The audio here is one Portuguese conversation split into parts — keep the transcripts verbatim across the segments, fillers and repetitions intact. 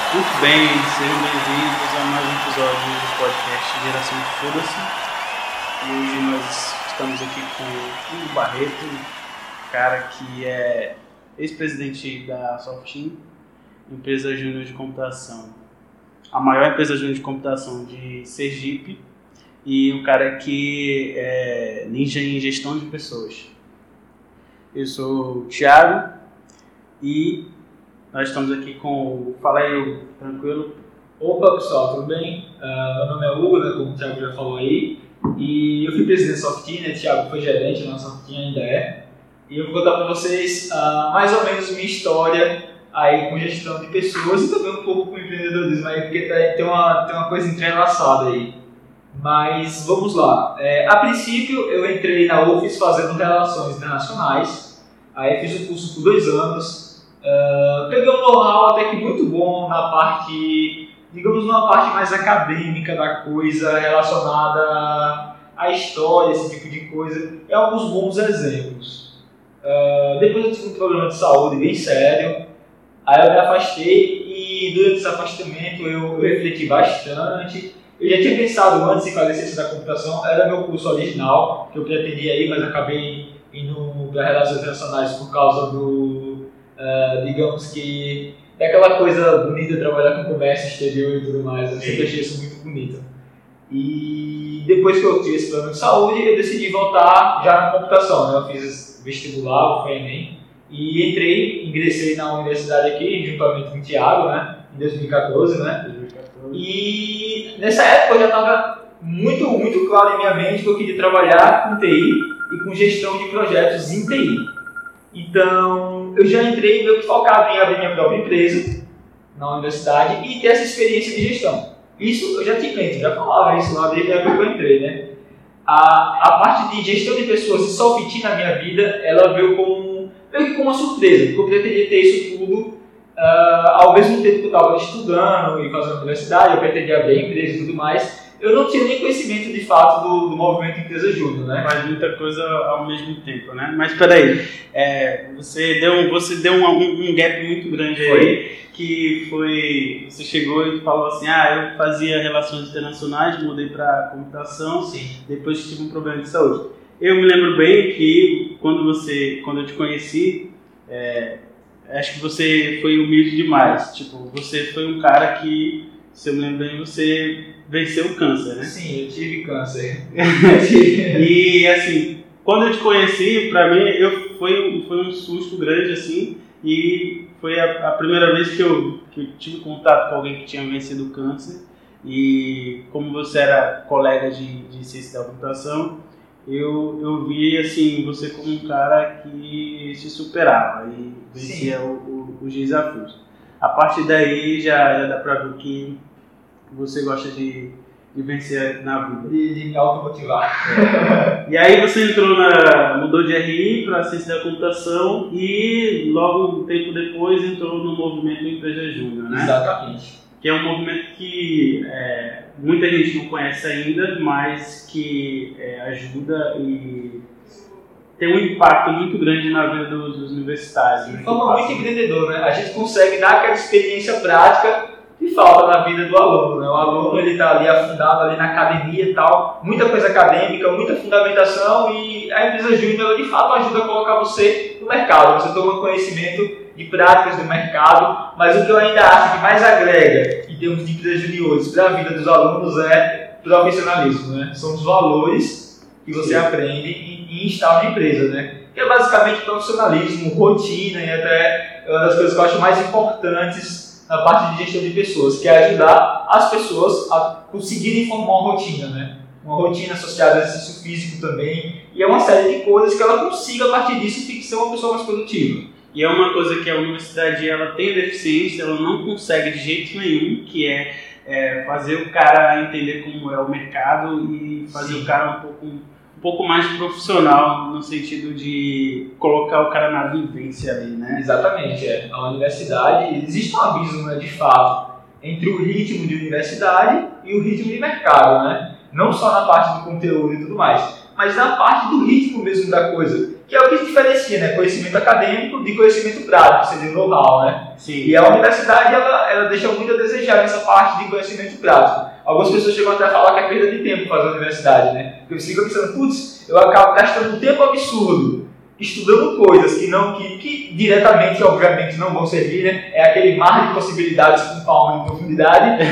Muito bem, sejam bem-vindos a mais um episódio do podcast Geração Foda-se. E hoje nós estamos aqui com o Hugo Barreto, um cara que é ex-presidente da Softin, empresa júnior de computação, a maior empresa júnior de computação de Sergipe, e um cara que é ninja em gestão de pessoas. Eu sou o Thiago e nós estamos aqui com o... Fala aí, Hugo, tranquilo? Opa, pessoal, tudo bem? Uh, meu nome é Hugo, né, como o Thiago já falou aí, e eu fui presidente da Softin, né, o Thiago foi gerente, a nossa Softin ainda é, e eu vou contar para vocês uh, mais ou menos minha história aí com gestão de pessoas e também um pouco com empreendedorismo aí, porque tá, tem, uma, tem uma coisa entrelaçada aí. Mas vamos lá. É, a princípio eu entrei na U F S fazendo relações internacionais, aí fiz o curso por dois anos. Uh, peguei um know-how até que muito bom na parte, digamos, numa parte mais acadêmica da coisa, relacionada à história, esse tipo de coisa, e alguns bons exemplos. Uh, depois eu tive um problema de saúde bem sério, aí eu me afastei e durante esse afastamento eu, eu refleti bastante. Eu já tinha pensado antes em fazer ciência da computação, era meu curso original, que eu pretendia ir, mas acabei indo para relações internacionais por causa do... Uh, digamos que é aquela coisa bonita de trabalhar com comércio exterior e tudo mais, eu sempre achei isso muito bonito. E depois que eu tive esse plano de saúde, eu decidi voltar já na computação, né? Eu fiz vestibular, foi Enem, e entrei, ingressei na universidade aqui, juntamente com o Thiago, né? Em dois mil e quatorze, né? dois mil e quatorze. E nessa época eu já estava muito, muito claro em minha mente que eu queria trabalhar com T I e com gestão de projetos em T I. Então, eu já entrei meio que focado em abrir minha própria empresa na universidade e ter essa experiência de gestão. Isso eu já tinha feito, já falava isso lá desde a época que eu entrei, né? A, a parte de gestão de pessoas e Softin na minha vida, ela veio como, meio que como uma surpresa, porque eu pretendia ter isso tudo uh, ao mesmo tempo que eu estava estudando e fazendo universidade, eu pretendia abrir a empresa e tudo mais. Eu não tinha nem conhecimento de fato do, do movimento Empresa Júnior, né? Faz muita coisa ao mesmo tempo, né? Mas peraí, é, você deu, você deu um, um, um gap muito grande foi. aí, que foi, você chegou e falou assim, ah, eu fazia relações internacionais, mudei para computação, Sim. Depois tive um problema de saúde. Eu me lembro bem que quando você, quando eu te conheci, é, acho que você foi humilde demais, tipo, você foi um cara que, se eu me lembro bem, você venceu o câncer, né? Sim, eu tive câncer. E assim, quando eu te conheci, pra mim, eu, foi, foi um susto grande, assim, e foi a, a primeira vez que eu, que eu tive contato com alguém que tinha vencido o câncer. E como você era colega de, de ciência da computação, eu, eu vi, assim, você como um cara que se superava e vencia o, o, os desafios. A partir daí já, já dá pra ver que você gosta de, de vencer na vida. De, de me automotivar. É. E aí você entrou na, mudou de R I para ciência da computação e logo um tempo depois entrou no movimento Empresa Júnior, né? Exatamente. Que é um movimento que é, muita gente não conhece ainda, mas que é, ajuda e tem um impacto muito grande na vida dos, dos universitários. De forma muito empreendedor, né? A gente consegue dar aquela experiência prática que falta na vida do aluno, né? O aluno ele está ali afundado ali na academia e tal, muita coisa acadêmica, muita fundamentação, e a Empresa Júnior de fato ajuda a colocar você no mercado, você toma conhecimento de práticas do mercado, mas o que eu ainda acho que mais agrega em termos de empresas juniores para a vida dos alunos é profissionalismo, né? São os valores que você Sim. aprende em, em estar na empresa, né? Que é basicamente profissionalismo, rotina, e até uma das coisas que eu acho mais importantes na parte de gestão de pessoas, que é ajudar as pessoas a conseguirem formar uma rotina, né? Uma rotina associada a exercício físico também, e é uma série de coisas que ela consiga, a partir disso, ser uma pessoa mais produtiva. E é uma coisa que a universidade ela tem deficiência, ela não consegue de jeito nenhum, que é, é fazer o cara entender como é o mercado e fazer Sim. o cara um pouco, um pouco mais profissional, no sentido de colocar o cara na vivência ali, né? Exatamente, é. A universidade, existe um abismo, né, de fato, entre o ritmo de universidade e o ritmo de mercado, né? Não só na parte do conteúdo e tudo mais, mas na parte do ritmo mesmo da coisa, que é o que diferencia, né? Conhecimento acadêmico de conhecimento prático, seria o know-how, né? Sim. E a universidade, ela, ela deixa muito a desejar nessa parte de conhecimento prático. Algumas pessoas chegam até a falar que é perda de tempo fazer a universidade, né? Porque você fica pensando, putz, eu acabo gastando um tempo absurdo estudando coisas que, não, que, que diretamente, obviamente, não vão servir, né? É aquele mar de possibilidades com palma de profundidade.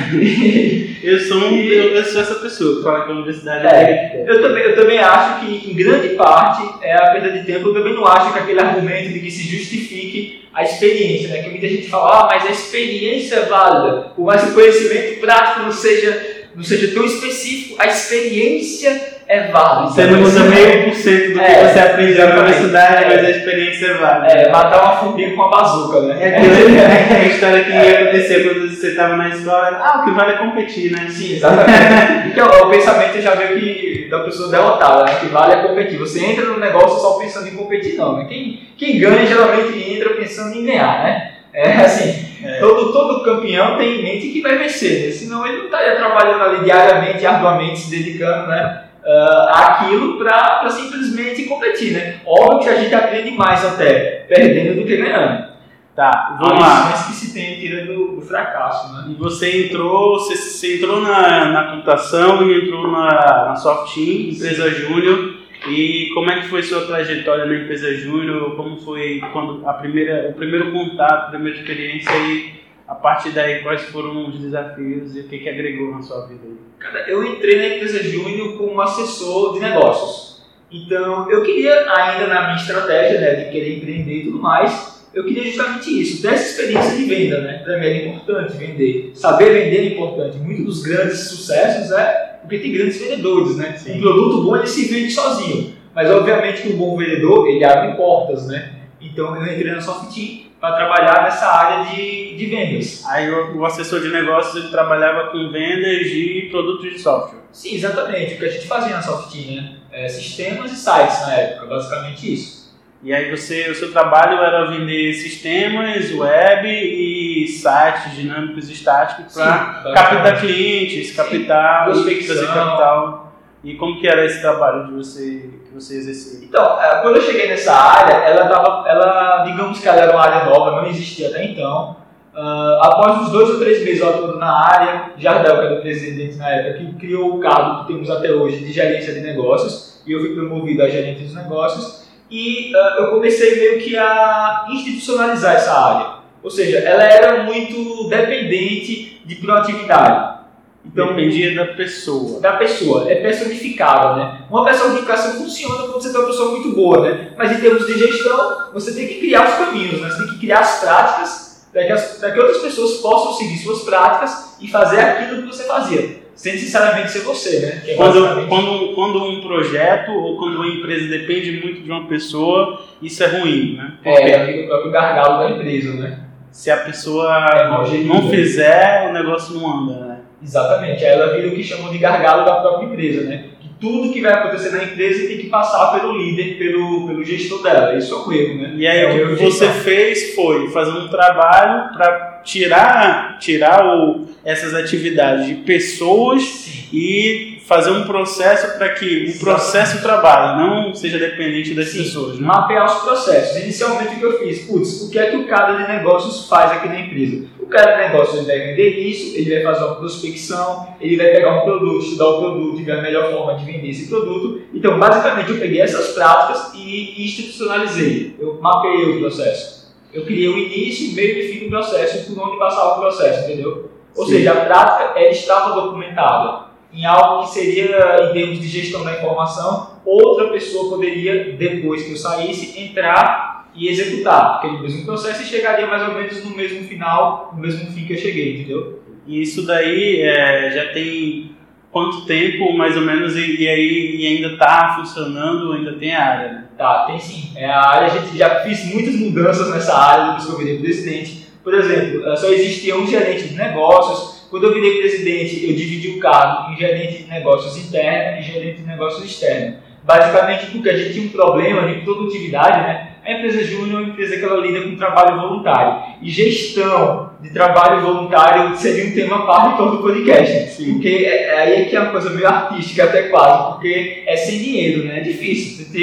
eu, sou um, eu, eu sou essa pessoa que fala que a universidade é, é eu, também, eu também acho que, em grande parte, é a perda de tempo. Eu também não acho que aquele argumento de que se justifique a experiência, né? Que muita gente fala, ah, mas a experiência é válida. Por mais que o conhecimento prático não seja, não seja tão específico, a experiência é válida. Você não usa meio por cento do que é, você aprendeu na universidade, é, mas a experiência é válida. É, matar uma formiga com uma bazuca, né? É aquela é, é história que ia acontecer quando você estava na escola. Ah, o que vale é competir, né? Sim, exatamente. Porque o, o pensamento já veio que, da pessoa derrotada, né? Que vale é competir. Você entra no negócio só pensando em competir, não, né? Quem, quem ganha geralmente entra pensando em ganhar, né? É assim, é. Todo, todo campeão tem em mente que vai vencer, né? Senão ele não estaria trabalhando ali diariamente, arduamente, se dedicando, né? Uh, aquilo para simplesmente competir, né? Óbvio que a gente aprende mais até perdendo do que ganhando. Tá, vamos lá. Mas que se tem tira do, do fracasso, né? E você entrou, você, você entrou na, na computação e entrou na, na Softeam, empresa júnior. E como é que foi sua trajetória na empresa júnior? Como foi quando a primeira, o primeiro contato, a primeira experiência e a partir daí, quais foram os desafios e o que, que agregou na sua vida? Cara, eu entrei na empresa júnior como assessor de negócios. Então, eu queria, ainda na minha estratégia, né, de querer empreender e tudo mais, eu queria justamente isso, ter essa experiência de venda, né? Para mim era importante vender. Saber vender é importante. Muitos dos grandes sucessos é porque tem grandes vendedores, né? Sim. Um produto bom, ele se vende sozinho. Mas, obviamente, que um bom vendedor, ele abre portas, né? Então, eu entrei na Softeam para trabalhar nessa área de, de vendas. Aí o, o assessor de negócios ele trabalhava com vendas de produtos de software. Sim, exatamente. O que a gente fazia na Softeam, né? É, sistemas e sites na época, basicamente isso. E aí você, o seu trabalho era vender sistemas, web e sites dinâmicos e estáticos para captar clientes, captar, trazer capital. E como que era esse trabalho de você, que você exercia? Então, quando eu cheguei nessa área, ela, tava, ela digamos que ela era uma área nova, não existia até então. Uh, após uns dois ou três meses eu atuando na área, Jardel, que era o presidente na época, que criou o cargo que temos até hoje de gerência de negócios, e eu fui promovido a gerente dos negócios, e uh, eu comecei meio que a institucionalizar essa área. Ou seja, ela era muito dependente de proatividade. Então, dependia da pessoa. Da pessoa, é personificada, né? Uma personificação funciona quando você tem uma pessoa muito boa, né? Mas em termos de gestão, você tem que criar os caminhos, né? Você tem que criar as práticas para que, as, para que outras pessoas possam seguir suas práticas e fazer aquilo que você fazia, sem necessariamente ser você, né? Que é quando, basicamente... quando, quando um projeto ou quando uma empresa depende muito de uma pessoa, isso é ruim, né? Porque é, é o próprio gargalo da empresa, né? Se a pessoa é, não fizer, o negócio não anda, né? Exatamente, aí ela vira o que chamam de gargalo da própria empresa, né? Que tudo que vai acontecer na empresa tem que passar pelo líder, pelo, pelo gestor dela, isso é um erro, né? E aí é o que você fez foi fazer um trabalho para tirar, tirar o, essas atividades de pessoas Sim. e fazer um processo para que o processo trabalhe, não seja dependente das Sim. pessoas. Né? Mapear os processos. Inicialmente o que eu fiz? Putz, o que é que o cara de negócios faz aqui na empresa? O cara de negócios ele vai vender isso, ele vai fazer uma prospecção, ele vai pegar um produto, estudar o produto e ver a melhor forma de vender esse produto. Então, basicamente, eu peguei essas práticas e institucionalizei. Eu mapeei o processo. Eu criei o início, meio e fim do processo, por onde passava o processo, entendeu? Ou Sim. seja, a prática ela estava documentada em algo que seria, em termos de gestão da informação, outra pessoa poderia, depois que eu saísse, entrar e executar aquele mesmo processo e chegaria mais ou menos no mesmo final, no mesmo fim que eu cheguei, entendeu? E isso daí é, já tem quanto tempo, mais ou menos, e, e aí e ainda está funcionando, ainda tem a área? Né? Tá, tem sim. É, a área, a gente já fez muitas mudanças nessa área depois que eu virei presidente. Por exemplo, só existia um gerente de negócios. Quando eu virei presidente, eu dividi o cargo em gerente de negócios interno e gerente de negócios externo. Basicamente porque a gente tinha um problema de produtividade, né? A empresa júnior é uma empresa que ela lida com trabalho voluntário. E gestão de trabalho voluntário seria um tema à parte de todo o podcast. Sim. Porque é, aí é que é uma coisa meio artística até quase, porque é sem dinheiro, né? É difícil. Você tem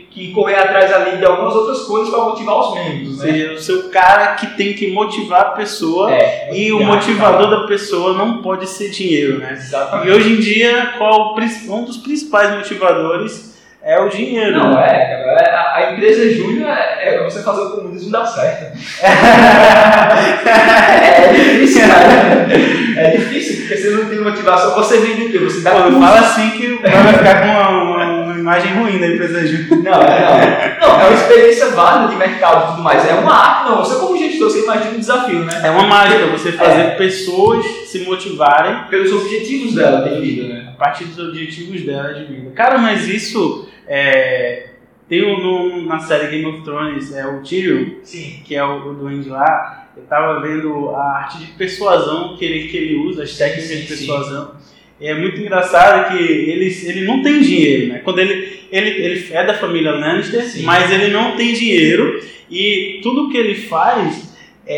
que correr atrás ali de algumas outras coisas para motivar os membros, né? Ou seja, o seu cara que tem que motivar a pessoa é, e o motivador da pessoa não pode ser dinheiro, né? Exatamente. E hoje em dia, qual, um dos principais motivadores é o dinheiro. Não, é, cara. A empresa júnior é, é você fazer o comunismo dar certo. É difícil, cara. É difícil, porque você não tem motivação. Você vende o quê? Você dá Pô, fala assim que vai ficar com uma, uma, uma imagem ruim da empresa júnior. Não, é, não. Não, é uma experiência válida de mercado e tudo mais. É uma arte, não. Você como gestor, você imagina um desafio, né? É uma mágica você fazer é. pessoas se motivarem pelos objetivos dela de vida, né? A partir dos objetivos dela de vida. Cara, mas isso é, tem um, no, na série Game of Thrones, é o Tyrion, Sim. que é o, o duende lá. Eu tava vendo a arte de persuasão que ele, que ele usa, as técnicas sim, de persuasão. Sim. É muito engraçado que ele, ele não tem dinheiro, né? Quando ele, ele, ele é da família Lannister, sim. mas ele não tem dinheiro e tudo que ele faz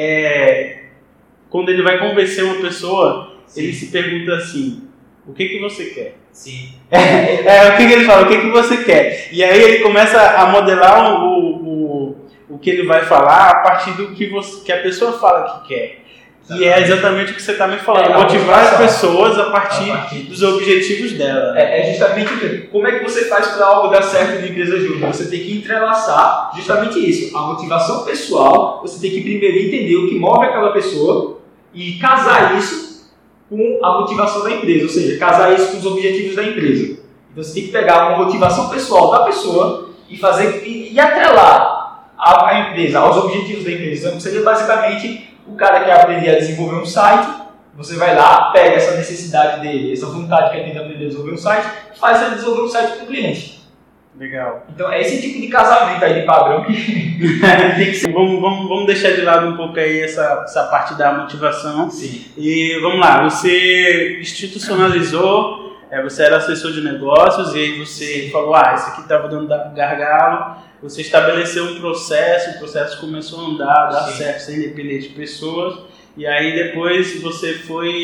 é... Quando ele vai convencer uma pessoa, sim. ele se pergunta assim, o que que você quer? Sim. É, é, o que que ele fala, o que que você quer? E aí ele começa a modelar o, o, o que ele vai falar a partir do que, você, que a pessoa fala que quer. E é exatamente o que você está me falando, é, motivar as pessoas a partir, a partir dos objetivos dela. É, é justamente o como é que você faz para algo dar certo na empresa júnior? Você tem que entrelaçar justamente isso, a motivação pessoal, você tem que primeiro entender o que move aquela pessoa e casar isso com a motivação da empresa, ou seja, casar isso com os objetivos da empresa. Então você tem que pegar uma motivação pessoal da pessoa e fazer e, e atrelar a, a empresa aos objetivos da empresa. Então seria basicamente o cara quer aprender a desenvolver um site, você vai lá, pega essa necessidade dele, essa vontade que ele tem de aprender a desenvolver um site, faz ele desenvolver um site para o cliente. Legal. Então é esse tipo de casamento aí de padrão que tem que ser. Vamos, vamos, vamos deixar de lado um pouco aí essa, essa parte da motivação. Sim. E vamos lá, você institucionalizou, é, você era assessor de negócios e aí você falou, ah, esse aqui estava dando gargalo. Você estabeleceu um processo, o processo começou a andar, dar Sim. certo, sem depender de pessoas. E aí depois você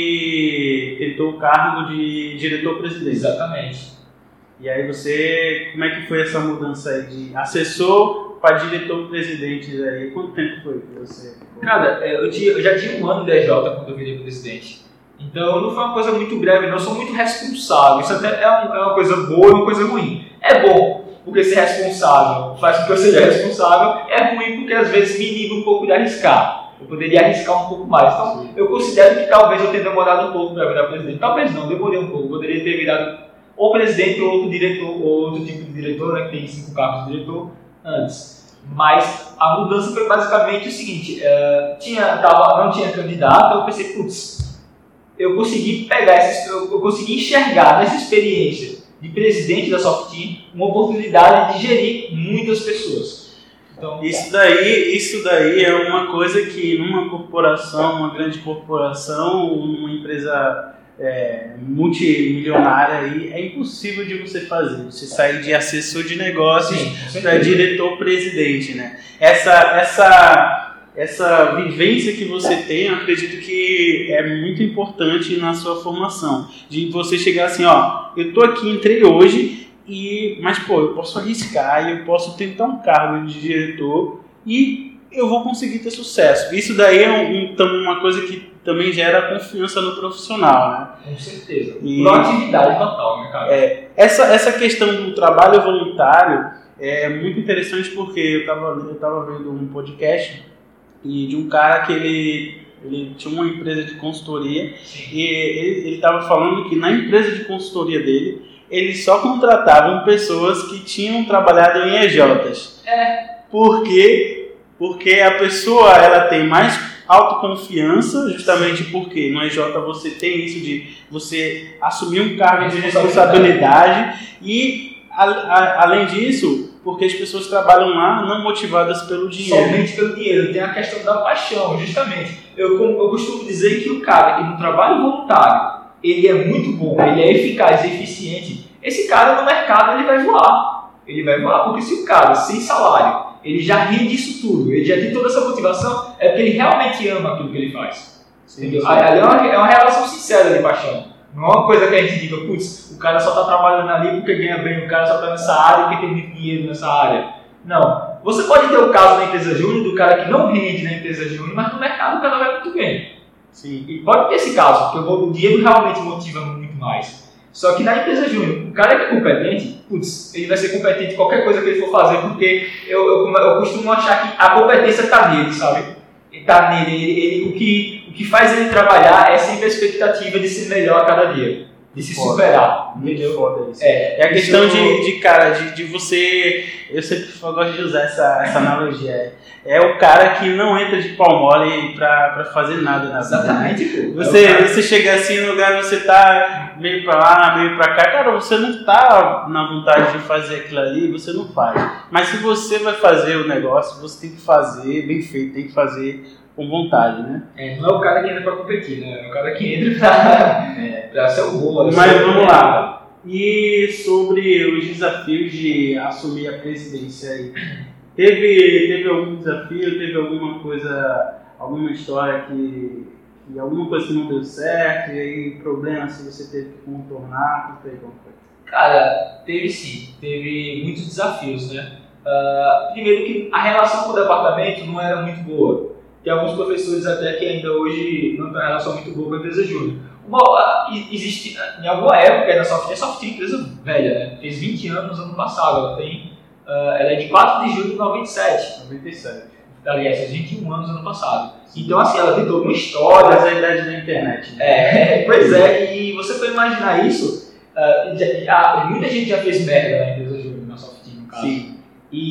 foi, tentou o cargo de diretor-presidente. Exatamente. E aí você, como é que foi essa mudança aí de assessor para diretor-presidente aí? Quanto tempo foi que você... Cara, eu, tinha, eu já tinha um ano de D J quando eu virei presidente. Então não foi uma coisa muito breve, não. Eu sou muito responsável. Isso até é, um, é uma coisa boa e uma coisa ruim. É bom. Porque ser responsável faz com que eu seja responsável, é ruim porque às vezes me inibe um pouco de arriscar. Eu poderia arriscar um pouco mais. Então, Sim. eu considero que talvez eu tenha demorado um pouco para virar presidente. Talvez não, demorei um pouco. Eu poderia ter virado ou presidente ou outro diretor, ou outro tipo de diretor, né, que tem cinco cargos de diretor, antes. Mas a mudança foi basicamente o seguinte, uh, tinha, tava, não tinha candidato, eu pensei, putz, eu consegui pegar, essa, eu, eu consegui enxergar nessa experiência de presidente da Softeam, uma oportunidade de gerir muitas pessoas. Então, isso daí, isso daí é uma coisa que numa corporação, uma grande corporação, uma empresa é, multimilionária aí, é impossível de você fazer. Você sair de assessor de negócios para diretor-presidente, né? Essa, essa Essa vivência que você tem, eu acredito que é muito importante na sua formação. De você chegar assim, ó, eu tô aqui, entrei hoje, e, mas pô, eu posso arriscar, eu posso tentar um cargo de diretor e eu vou conseguir ter sucesso. Isso daí é um, um, uma coisa que também gera confiança no profissional, né? Com certeza. E, proatividade total, né, cara? É, essa, essa questão do trabalho voluntário é muito interessante porque eu tava, eu tava vendo um podcast e de um cara que ele, ele tinha uma empresa de consultoria. Sim. E ele estava falando que na empresa de consultoria dele, eles só contratavam pessoas que tinham trabalhado em E Js. É. Por quê? Porque a pessoa ela tem mais autoconfiança, justamente Sim. porque no E J você tem isso de você assumir um cargo de responsabilidade e, a, a, além disso, porque as pessoas trabalham lá não motivadas pelo dinheiro. Somente pelo dinheiro. Tem a questão da paixão, justamente. Eu, eu costumo dizer que o cara que no trabalho voluntário, ele é muito bom, ele é eficaz e eficiente, esse cara no mercado ele vai voar. Ele vai voar, porque se o cara, sem salário, ele já rende isso tudo, ele já tem toda essa motivação, é porque ele realmente ama aquilo que ele faz. Sim, entendeu? Sim. Ali é uma, é uma relação sincera de paixão. Não é uma coisa que a gente diga, putz, o cara só está trabalhando ali porque ganha bem, o cara só está nessa área porque tem muito dinheiro nessa área. Não. Você pode ter o caso na empresa júnior do cara que não rende na empresa júnior, mas no mercado o cara vai muito bem. Sim. E pode ter esse caso, porque o dinheiro realmente motiva muito mais. Só que na empresa júnior, o cara que é competente, putz, ele vai ser competente em qualquer coisa que ele for fazer, porque eu, eu, eu costumo achar que a competência está nele, sabe? Está nele. Ele, ele, o, que, o que faz ele trabalhar é sempre a expectativa de ser melhor a cada dia, de se Foda. superar. Muito Entendeu? foda isso. É, É a questão isso- de, de, cara, de, de você... Eu sempre gosto de usar essa, essa analogia. É, é o cara que não entra de pau mole pra, pra fazer nada na vida. Exatamente, pô. Você, É o cara- você chega assim no lugar, você tá meio pra lá, meio pra cá, cara, você não tá na vontade de fazer aquilo ali, você não faz. Mas se você vai fazer o negócio, você tem que fazer bem feito, tem que fazer com vontade, né? É, não é o cara que entra pra competir, né? É o cara que entra pra, é, pra ser o bom. Mas vamos lá. E sobre os desafios de assumir a presidência aí? Teve, teve algum desafio, teve alguma coisa, alguma história que, que alguma coisa que não deu certo, e aí problemas que você teve que contornar, não sei como foi. Cara, teve sim, teve muitos desafios, né? Uh, primeiro que a relação com o departamento não era muito boa. Tem alguns professores até que ainda hoje não têm uma relação muito boa com a empresa júnior. Uma, uh, existe, uh, em alguma época, a Software, a Software é uma empresa velha, né? Fez vinte anos ano passado, ela tem, uh, ela é de quatro de julho de noventa e sete. noventa e sete. Aliás, fez vinte e um anos ano passado. Então, assim, ela tem toda uma história. Mas a idade da internet, né? É, pois é, e você foi imaginar isso, uh, já, já, muita gente já fez merda na empresa júnior, na Software, no caso. Sim.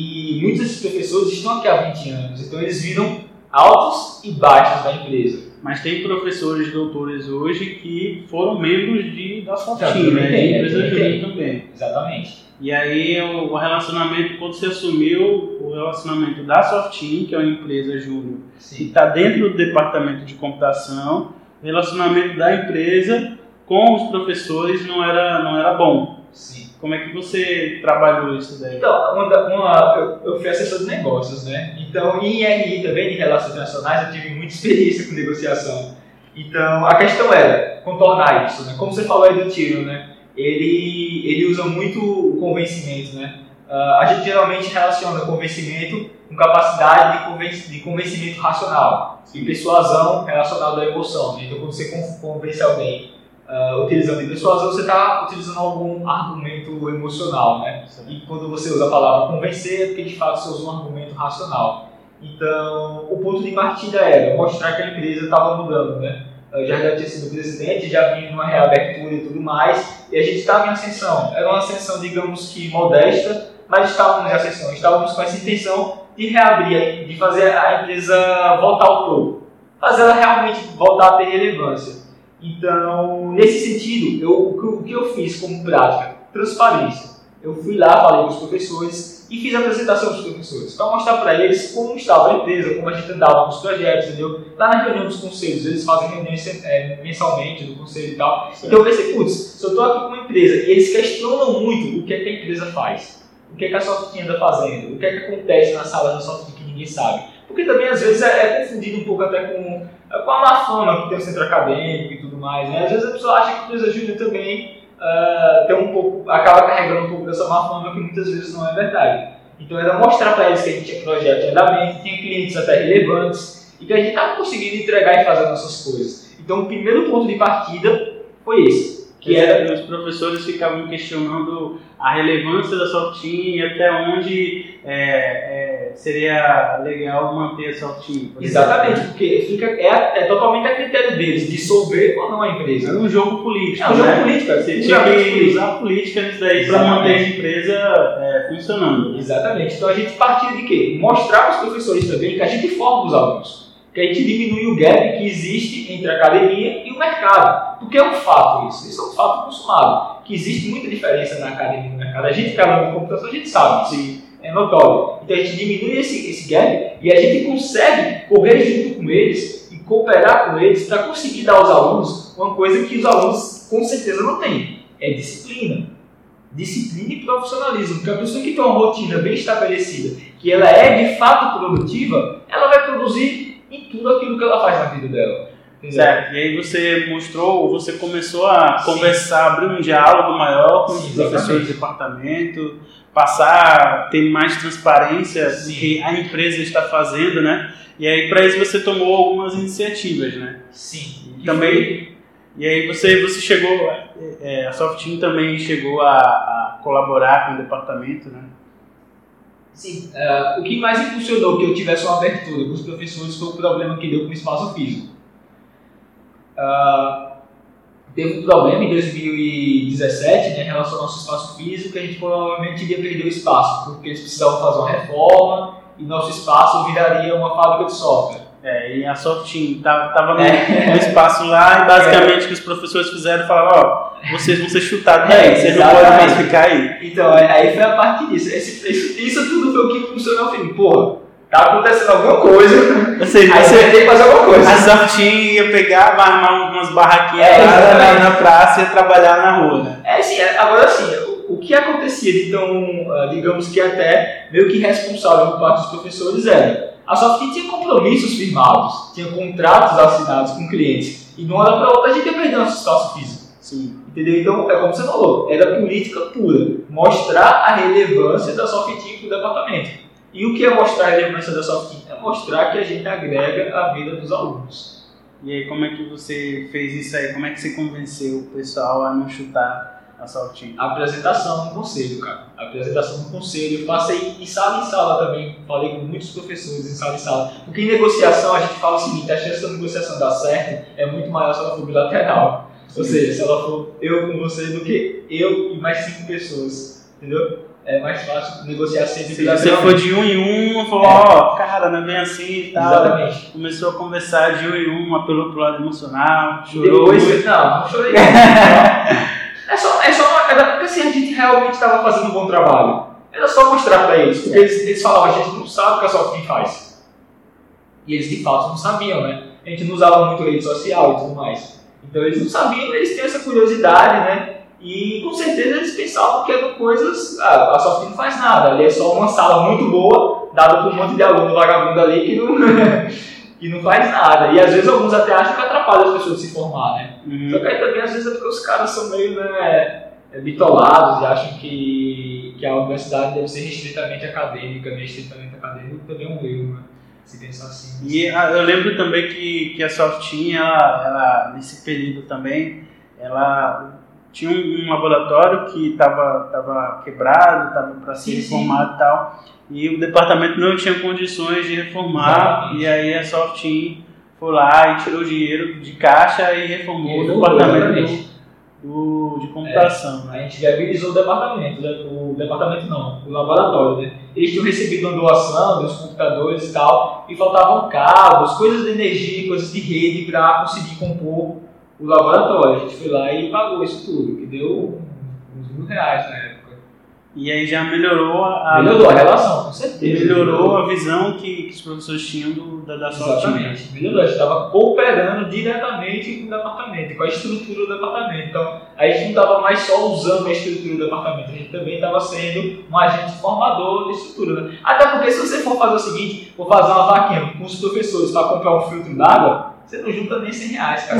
E muitos desses professores estão aqui há vinte anos, então eles viram altos e baixos da empresa. Mas tem professores doutores hoje que foram membros de, da Já, Softin, também né? tem, De empresa também júnior tem. também. Exatamente. E aí o relacionamento, quando você assumiu o relacionamento da Softin, que é uma empresa júnior, que Sim. está dentro do departamento de computação, o relacionamento da empresa com os professores não era, não era bom. Sim. Como é que você trabalhou isso daí? Então, uma, da- uma, eu, eu fui assessor de negócios, né? Então, em R I também, de relações internacionais, eu tive muita experiência com negociação. Então, a questão era contornar isso, né? Como você falou aí do Tiro, né? Ele, ele usa muito o convencimento, né? Uh, a gente geralmente relaciona convencimento com capacidade de, conven de convencimento racional e persuasão relacionada à emoção, né? Então, quando você con convence alguém Uh, utilizando de persuasão, você está utilizando algum argumento emocional, né? E quando você usa a palavra convencer, é porque de fato você usa um argumento racional. Então, o ponto de partida era mostrar que a empresa estava mudando, né? Eu já tinha sido presidente, já vinha numa reabertura e tudo mais, e a gente estava em ascensão. Era uma ascensão, digamos que modesta, mas estávamos em ascensão. Estávamos com essa intenção de reabrir, de fazer a empresa voltar ao topo, fazer ela realmente voltar a ter relevância. Então, nesse sentido, eu, o, que, o que eu fiz como prática? Transparência. Eu fui lá, falei com os professores e fiz a apresentação dos professores para mostrar para eles como estava a empresa, como a gente andava com os projetos, entendeu? Lá na reunião dos conselhos, eles fazem reuniões é, mensalmente do conselho e tal. Sim. Então eu pensei, putz, se eu estou aqui com uma empresa e eles questionam muito o que é que a empresa faz, o que é que a Software anda fazendo, o que é que acontece nas salas da Software que ninguém sabe. Porque também às vezes é, é confundido um pouco até com, com a má fama que tem o centro acadêmico e tudo mais, né? Às vezes a pessoa acha que a empresa júnior também uh, tem um pouco, acaba carregando um pouco dessa má fama, que muitas vezes não é verdade. Então era mostrar para eles que a gente tinha projeto de andamento, tinha clientes até relevantes e que a gente estava conseguindo entregar e fazer nossas coisas. Então o primeiro ponto de partida foi esse. Que era... Os professores ficavam questionando a relevância da Softin e até onde é, é, seria legal manter a Softin. Exatamente, porque fica, é, é totalmente a critério deles, dissolver ou não a empresa. Era um jogo político. É um jogo né? político, você tinha que usar a política nisso daí para manter a empresa é, funcionando. Exatamente, então a gente partiu de quê? Mostrar para os professores também que a gente forma os alunos, que a gente diminui o gap que existe entre a academia e o mercado. Porque é um fato isso, isso é um fato consumado, que existe muita diferença na academia e no mercado. A gente que é aluno de computação, a gente sabe, sim, é notório. Então a gente diminui esse, esse gap e a gente consegue correr junto com eles e cooperar com eles para conseguir dar aos alunos uma coisa que os alunos com certeza não têm, é disciplina. Disciplina e profissionalismo, porque a pessoa que tem uma rotina bem estabelecida, que ela é de fato produtiva, ela vai produzir em tudo aquilo que ela faz na vida dela. Entendeu? Certo. E aí você mostrou, você começou a Sim. conversar, abrir um diálogo maior com Sim, os professores exatamente. do departamento, passar a ter mais transparência Sim. do que a empresa está fazendo, né? E aí para isso você tomou algumas iniciativas, né? Sim. E também, e aí você, você chegou, é, a Softeam também chegou a, a colaborar com o departamento, né? Sim, uh, o que mais impulsionou que eu tivesse uma abertura com os professores foi o problema que deu com o espaço físico. Uh, teve um problema em dois mil e dezessete, né, em relação ao nosso espaço físico, que a gente provavelmente iria perder o espaço, porque eles precisavam fazer uma reforma e nosso espaço viraria uma fábrica de software. É, e a Softeam estava no, É. no espaço lá e basicamente o É. que os professores fizeram, falaram, ó, vocês vão ser chutados daí, É, vocês não podem mais exatamente. ficar aí. Então, aí foi a parte disso. Esse, esse, isso tudo foi o que impulsionou o filme. Porra, tá acontecendo alguma coisa, Ou seja, aí você você, tem que fazer alguma coisa. a Softeam ia pegar, vai armar umas barraquinhas É, lá na, exatamente. na praça e ia trabalhar na rua, né? É, sim, agora sim, o, o que acontecia de tão, uh, digamos que até meio que responsável por parte dos professores era, a Softeam tinha compromissos firmados, tinha contratos assinados com clientes, e de uma hora para outra a gente ia perder nosso espaço físico. Sim. Entendeu? Então, é como você falou, era política pura, mostrar a relevância da Softeam para o departamento. E o que é mostrar a relevância da Softeam? É mostrar que a gente agrega a vida dos alunos. E aí, como é que você fez isso aí? Como é que você convenceu o pessoal a não chutar a Softeam? A apresentação no conselho, cara. A apresentação no conselho. Eu passei em sala em sala também. Falei com muitos professores em sala em sala. Porque em negociação a gente fala o seguinte, a chance da negociação dar certo é muito maior se ela for bilateral. Ou seja, se ela for eu com você do que eu e mais cinco pessoas. Entendeu? É mais fácil negociar sempre Se você for de um em um, falou, É. ó, cara, não é bem assim e tal. Exatamente. Começou a conversar de um em um, apelou pro lado emocional, E chorou depois, muito. não, não chorei. É só, é só uma, era porque assim, a gente realmente estava fazendo um bom trabalho. Era só mostrar para eles, porque eles, eles falavam, a gente não sabe o que a Softeam faz. E eles de fato não sabiam, né? A gente não usava muito rede social e tudo mais. Então eles não sabiam, eles têm essa curiosidade, né? E com certeza eles pensavam que eram coisas, ah, a Softeam não faz nada, ali é só uma sala muito boa, dada por um monte de aluno vagabundo ali que não, que não faz nada. E às vezes alguns até acham que atrapalha as pessoas de se formar, né? Uhum. Só que aí também às vezes é porque os caras são meio, né, bitolados e acham que, que a universidade deve ser restritamente acadêmica, né? Restritamente acadêmico também é um erro, né? Se pensar assim. E a, eu lembro também que, que a Softeam, ela, ela, nesse período também, ela tinha um, um laboratório que estava tava quebrado, estava para ser Sim, reformado e tal, e o departamento não tinha condições de reformar, Exatamente. e aí a Softeam foi lá e tirou dinheiro de caixa e reformou E o departamento exatamente. do, do, de computação. A Né? gente viabilizou o departamento, né? O departamento não, o laboratório, né? Eles tinham recebido uma doação dos computadores e tal, e faltavam cabos, coisas de energia, coisas de rede para conseguir compor o laboratório. A gente foi lá e pagou isso tudo, que deu uns mil reais na época. E aí já melhorou a, Melhorou a relação, com certeza. melhorou a visão que, que os professores tinham do, da, da Softeam. Exatamente. Melhorou. A gente estava cooperando diretamente com o departamento, com a estrutura do departamento. Então, a gente não estava mais só usando a estrutura do departamento, a gente também estava sendo um agente formador da estrutura. Né? Até porque se você for fazer o seguinte, for fazer uma vaquinha com os professores para comprar um filtro d'água, você não junta nem cem reais, cara.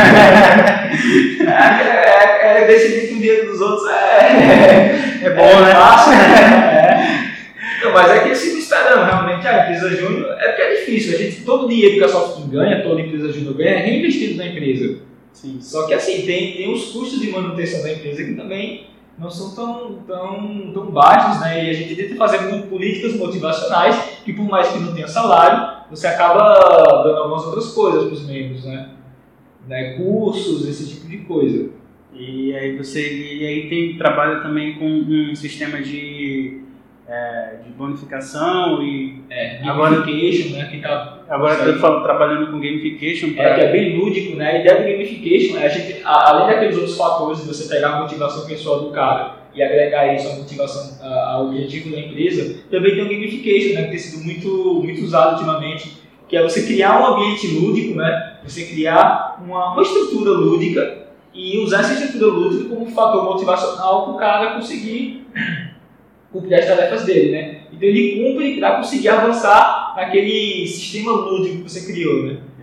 é, é, é decidir com o dinheiro dos outros é, É bom, né? Fácil, é. Não, mas é que eles ficam esperando realmente a empresa júnior, é porque é difícil. A gente, todo o dinheiro que a Softeam ganha, toda empresa júnior ganha, é reinvestido na empresa. Sim. Só que assim, tem, tem os custos de manutenção da empresa que também não são tão, tão, tão baixos, né? E a gente tenta fazer políticas motivacionais que, por mais que não tenha salário, você acaba dando algumas outras coisas para os membros, né? né? Cursos, esse tipo de coisa. E aí você e aí tem trabalha também com um sistema de, é, de bonificação e É, agora gamification, né? Que tá, agora eu estou trabalhando com gamification é, que é bem lúdico, né? A ideia do gamification é a gente, a, além daqueles outros fatores de você pegar a motivação pessoal do cara e agregar isso à motivação, a, ao objetivo da empresa, também tem o gamification, né? Que tem sido muito, muito usado ultimamente, que é você criar um ambiente lúdico, né? Você criar uma, uma estrutura lúdica e usar essa estrutura lúdica como um fator motivacional para o cara conseguir cumprir as tarefas dele, né? Então ele cumpre para conseguir avançar naquele sistema lúdico que você criou, né?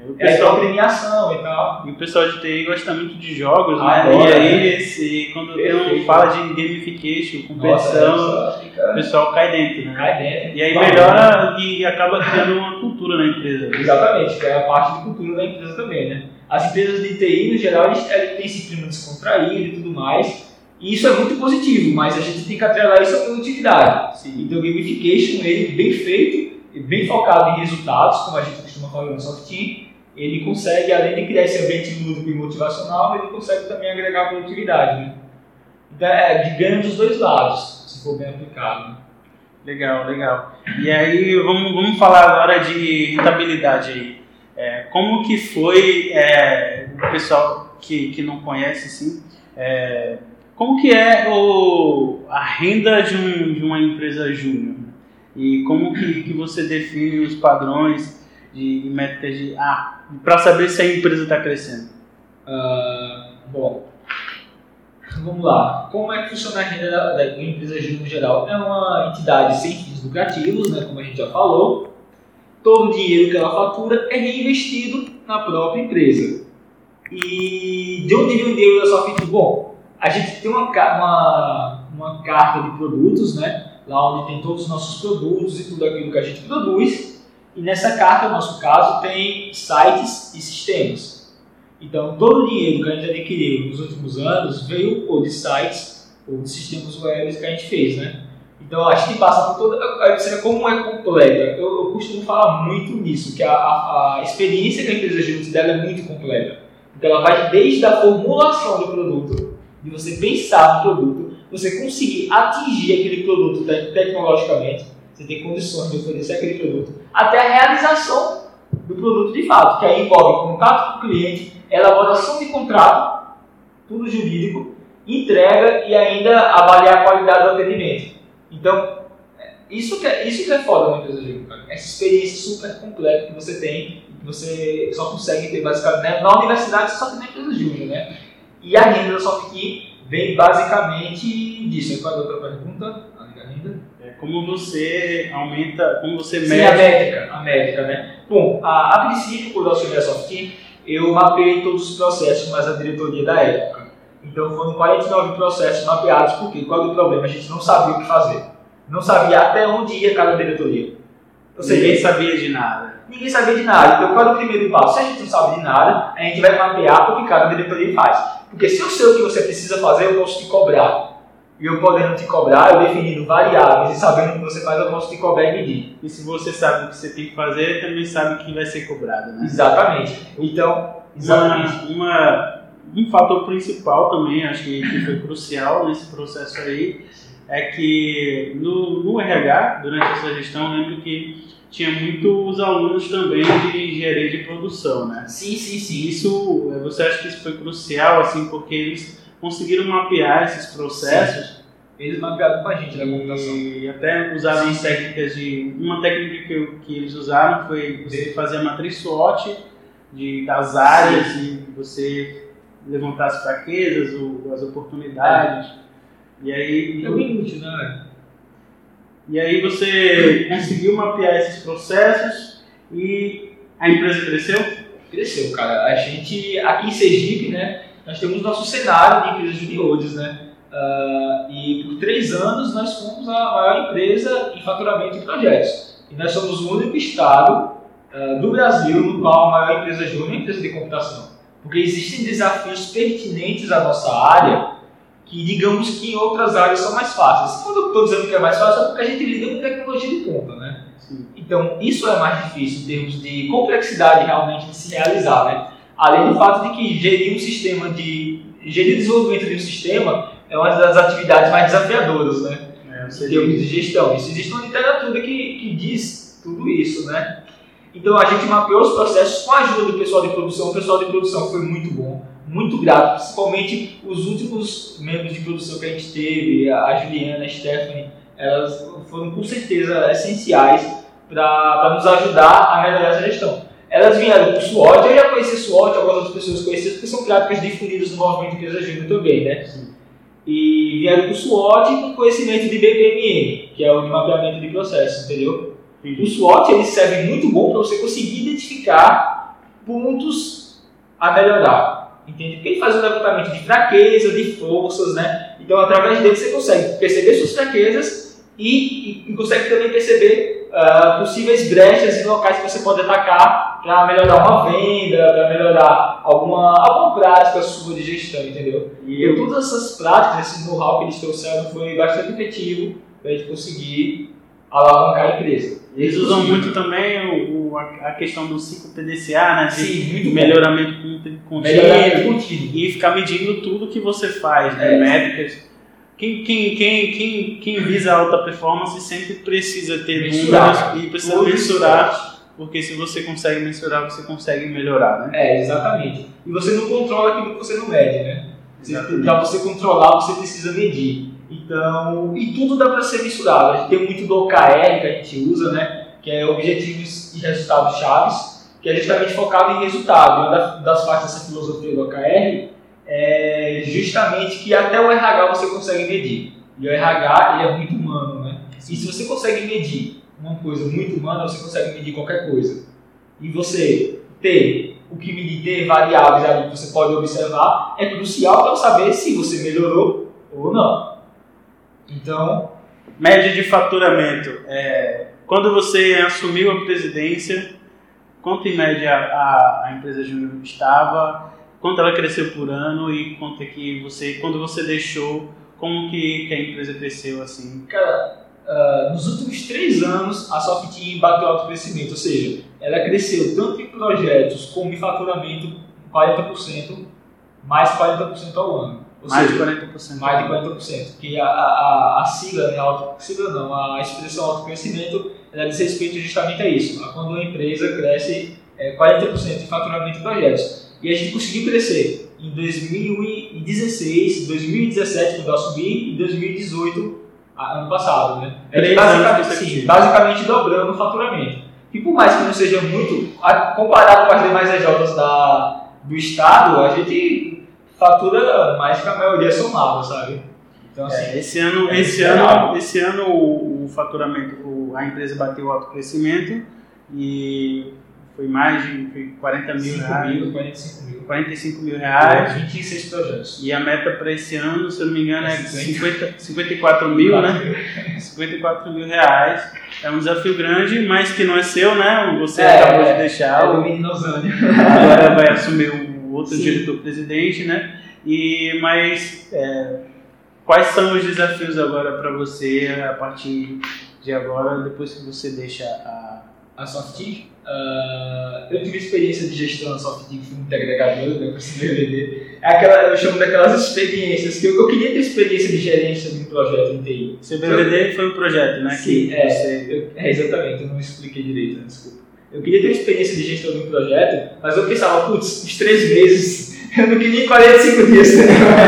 O É pessoal, a premiação e tal. e o pessoal de T I gosta muito de jogos, né? Adora, E aí, né? esse, quando Perfeito. tem, fala de gamification, competição, Nossa, o fica... pessoal cai dentro, né? cai dentro. E aí Claro, melhora e acaba criando uma cultura na empresa. exatamente, que é a parte de cultura da empresa também, né? As empresas de T I, no geral, eles, elas têm esse clima descontraído e tudo mais, e isso é muito positivo, mas a gente tem que atrelar isso à produtividade. Sim. Então, o gamification, ele bem feito, bem focado em resultados, como a gente costuma falar no Soft Team, ele consegue, além de criar esse ambiente lúdico e motivacional, ele consegue também agregar produtividade, né? Então, é de ganho dos dois lados, se for bem aplicado, né? Legal, legal. E aí, vamos, vamos falar agora de rentabilidade aí. É, como que foi, é, o pessoal que, que não conhece, assim, é, como que é o, a renda de, um, de uma empresa júnior? E como que, que você define os padrões de métricas de... Ah, para saber se a empresa está crescendo? Uh, bom, vamos lá. Como é que funciona a renda da, da empresa júnior no geral? É uma entidade sem fins lucrativos, né, como a gente já falou. Todo o dinheiro que ela fatura é reinvestido na própria empresa. E de onde vem o dinheiro da Soft? Bom, a gente tem uma, uma, uma carta de produtos, né, lá onde tem todos os nossos produtos e tudo aquilo que a gente produz. E nessa carta, no nosso caso, tem sites e sistemas. Então, todo o dinheiro que a gente adquiriu nos últimos anos veio ou de sites ou de sistemas web que a gente fez, né? Então, a gente passa por toda... Seria como é completa. Eu, eu costumo falar muito nisso, que a, a, a experiência que a empresa júnior dela é muito completa. Porque ela vai desde a formulação do produto, de você pensar no produto, você conseguir atingir aquele produto te- tecnologicamente, você tem condições de oferecer aquele produto, até a realização do produto de fato, que aí envolve contato com o cliente, elaboração de contrato, tudo jurídico, entrega e ainda avaliar a qualidade do atendimento. Então, isso que é, isso que é foda na empresa júnior, cara. Essa experiência super completa que você tem, que você só consegue ter basicamente, né? Na universidade você só tem na empresa júnior, né? E a renda da Soft vem basicamente disso. Qual é a outra pergunta? A renda? É, como você aumenta, como você mede... Sim, a métrica, a métrica, né? Bom, a, a princípio, quando eu assumi a Soft, eu mapeei todos os processos, mas a diretoria da época. Então foram quarenta e nove processos mapeados, porque qual é o problema? A gente não sabia o que fazer. Não sabia até onde ia cada diretoria. Ou seja, ninguém sabia de nada. Ninguém sabia de nada. Então qual é o primeiro passo? Se a gente não sabe de nada, a gente vai mapear o que cada diretoria faz. Porque se eu sei o que você precisa fazer, eu posso te cobrar. E eu podendo te cobrar, eu definindo variáveis e sabendo o que você faz, eu posso te cobrar e medir. E se você sabe o que você tem que fazer, também sabe o que vai ser cobrado, né? Exatamente. Então, exatamente. Uma, uma, um fator principal também, acho que, que foi crucial nesse processo aí, é que no, no R H, durante essa gestão, eu lembro que tinha muitos alunos também de engenharia de produção, né? Sim, sim, sim. Isso, você acha que isso foi crucial, assim, porque eles conseguiram mapear esses processos? Sim. Eles mapearam com a gente na computação. E até usaram sim, técnicas de... Uma técnica que, eu, que eles usaram foi você fazer a matriz SWOT de, das áreas sim. E você levantar as fraquezas, ou as oportunidades. É. E aí... É bem útil, né? E aí você conseguiu mapear esses processos e a empresa cresceu? Cresceu, cara. A gente, aqui em Sergipe, né, nós temos nosso cenário de empresas juniores, né? Uh, e por três anos nós fomos a maior empresa em faturamento de projetos. E nós somos o único estado uh, do Brasil no qual a maior empresa júnior é a empresa de computação. Porque existem desafios pertinentes à nossa área que, digamos que em outras áreas são mais fáceis. Quando eu estou dizendo que é mais fácil é porque a gente lida com tecnologia de ponta, né? Sim. Então, isso é mais difícil em termos de complexidade realmente de se realizar, né? Além do fato de que gerir um sistema de... gerir o desenvolvimento de um sistema é uma das atividades mais desafiadoras, né? É, em termos de gestão. Isso existe uma literatura que, que diz tudo isso, né? Então, a gente mapeou os processos com a ajuda do pessoal de produção. O pessoal de produção foi muito bom, muito grato, principalmente os últimos membros de produção que a gente teve, a Juliana, a Stephanie, elas foram com certeza essenciais para nos ajudar a melhorar essa gestão. Elas vieram com SWOT, eu já conheci SWOT, algumas outras pessoas conheciam, porque são práticas difundidas no movimento de empresa júnior também, né? Sim. E vieram com SWOT e com conhecimento de B P M N, que é o de mapeamento de processo, entendeu? Sim. O SWOT ele serve muito bom para você conseguir identificar pontos a melhorar, entende? Porque ele faz um levantamento de fraqueza, de forças, né? Então, através dele você consegue perceber suas fraquezas e, e, e consegue também perceber uh, possíveis brechas e locais que você pode atacar para melhorar uma venda, para melhorar alguma, alguma prática sua de gestão, entendeu? E eu, todas essas práticas, esse know-how que eles trouxeram foi bastante efetivo para a gente conseguir alavancar a empresa. Eles usam muito também o, o, a questão do cinco P D C A, né? De Sim, muito melhoramento contínuo, melhoramento contínuo e ficar medindo tudo que você faz, é. né? Métricas. Quem, quem, quem, quem, quem visa alta performance sempre precisa ter mensurar. números e precisa mensurar, porque se você consegue mensurar, você consegue melhorar, né? É, exatamente. E você não controla aquilo que você não mede, né? Para você controlar, você precisa medir. Então, e tudo dá para ser mensurado. A gente tem muito do O K R que a gente usa, né? Que é Objetivos e Resultados Chaves, que é justamente focado em resultado. Uma das partes dessa filosofia do O K R é justamente que até o R H você consegue medir. E o R H ele é muito humano, né? E se você consegue medir uma coisa muito humana, você consegue medir qualquer coisa. E você ter o que medir, ter variáveis ali que você pode observar, é crucial para saber se você melhorou ou não. Então, média de faturamento. É, quando você assumiu a presidência, quanto em média a, a empresa Júnior estava, quanto ela cresceu por ano e quanto é que você, quando você deixou, como que, que a empresa cresceu assim? Cara, uh, nos últimos três anos a Softeam bateu alto crescimento, ou seja, ela cresceu tanto em projetos como em faturamento quarenta por cento, mais quarenta por cento ao ano. Ou mais seja, de quarenta por cento. Mais de quarenta por cento. Que a, a, a sigla, né, auto, sigla não, a expressão alto crescimento, ela diz respeito justamente a isso. A quando uma empresa cresce é, quarenta por cento em faturamento de projetos. E a gente conseguiu crescer em dois mil e dezesseis, dois mil e dezessete, quando eu assumi, e dois mil e dezoito, ano passado. Né? É basicamente, sim, basicamente dobrando o faturamento. E por mais que não seja muito, comparado com as demais E Js da, do estado, a gente fatura mais que a maioria somada, sabe? Então, assim, é, esse ano, é esse ano, esse ano o, o faturamento, o, a empresa bateu alto crescimento e foi mais de foi quarenta mil reais. quarenta e cinco mil. quarenta e cinco mil reais. vinte e seis projetos. E a meta para esse ano, se eu não me engano, é cinquenta, cinquenta e quatro mil, né? cinquenta e quatro mil reais. É um desafio grande, mas que não é seu, né? Você é, acabou é, de deixar. É o menino Osânia. Agora vai assumir o outro diretor-presidente, né? E, mas é, quais são os desafios agora para você a partir de agora, depois que você deixa a, a Softeam? Uh, eu tive experiência de gestão na Softeam, fui muito agregador, né, com esse B V D. É aquela, eu chamo daquelas experiências que eu, eu queria ter experiência de gerência de um projeto em T I. Seu B V D foi um projeto, né? Sim, que é, você... eu, é, exatamente, eu não expliquei direito, né, desculpa. Eu queria ter experiência de gestão de um projeto, mas eu pensava, putz, uns três meses, eu não queria quarenta e cinco dias,